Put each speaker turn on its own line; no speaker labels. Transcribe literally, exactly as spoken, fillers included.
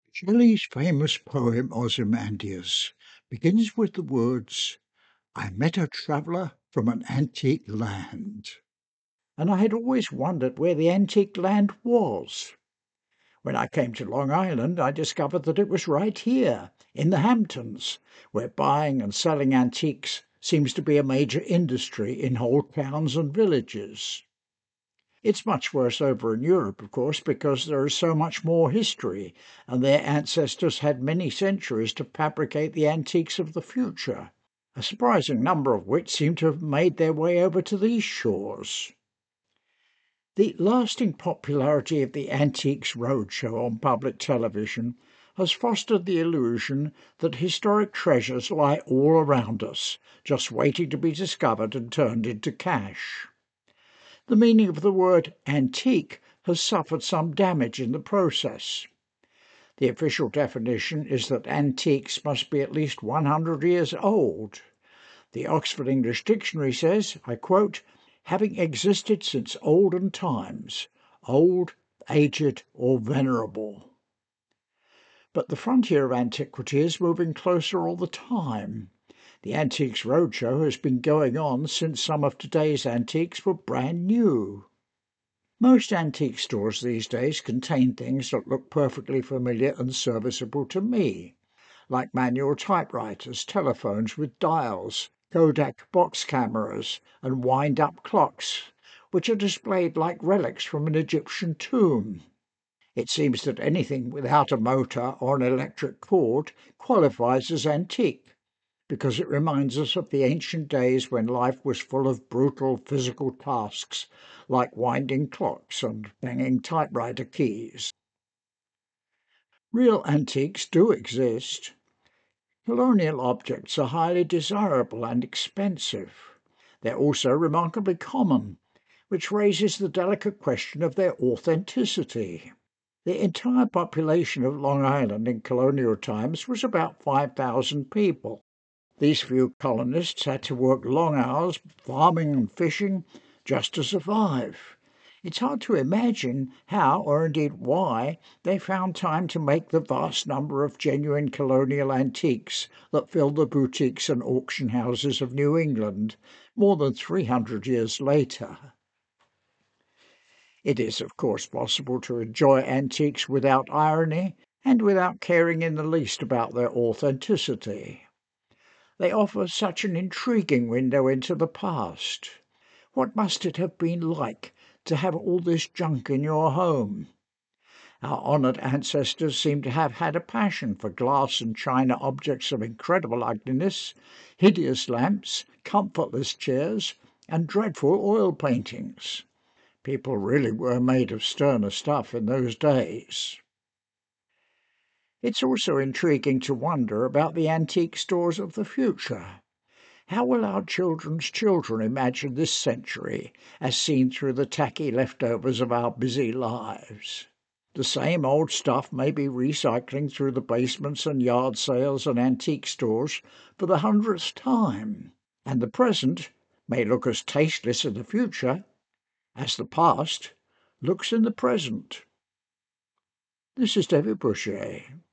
Shelley's famous poem Ozymandias begins with the words, "I met a traveller from an antique land." And I had always wondered where the antique land was. When I came to Long Island, I discovered that it was right here, in the Hamptons, where buying and selling antiques seems to be a major industry in whole towns and villages. It's much worse over in Europe, of course, because there is so much more history, and their ancestors had many centuries to fabricate the antiques of the future, a surprising number of which seem to have made their way over to these shores. The lasting popularity of the Antiques Roadshow on public television has fostered the illusion that historic treasures lie all around us, just waiting to be discovered and turned into cash. The meaning of the word antique has suffered some damage in the process. The official definition is that antiques must be at least one hundred years old. The Oxford English Dictionary says, I quote, "having existed since olden times, old, aged, or venerable." But the frontier of antiquity is moving closer all the time. The Antiques Roadshow has been going on since some of today's antiques were brand new. Most antique stores these days contain things that look perfectly familiar and serviceable to me, like manual typewriters, telephones with dials, Kodak box cameras, and wind-up clocks, which are displayed like relics from an Egyptian tomb. It seems that anything without a motor or an electric cord qualifies as antique, because it reminds us of the ancient days when life was full of brutal physical tasks like winding clocks and banging typewriter keys. Real antiques do exist. Colonial objects are highly desirable and expensive. They're also remarkably common, which raises the delicate question of their authenticity. The entire population of Long Island in colonial times was about five thousand people. These few colonists had to work long hours farming and fishing just to survive. It's hard to imagine how, or indeed why, they found time to make the vast number of genuine colonial antiques that fill the boutiques and auction houses of New England more than three hundred years later. It is, of course, possible to enjoy antiques without irony and without caring in the least about their authenticity. They offer such an intriguing window into the past. What must it have been like to have all this junk in your home? Our honoured ancestors seem to have had a passion for glass and china objects of incredible ugliness, hideous lamps, comfortless chairs, and dreadful oil paintings. People really were made of sterner stuff in those days. It's also intriguing to wonder about the antique stores of the future. How will our children's children imagine this century as seen through the tacky leftovers of our busy lives? The same old stuff may be recycling through the basements and yard sales and antique stores for the hundredth time, and the present may look as tasteless in the future as the past looks in the present. This is David Boucher.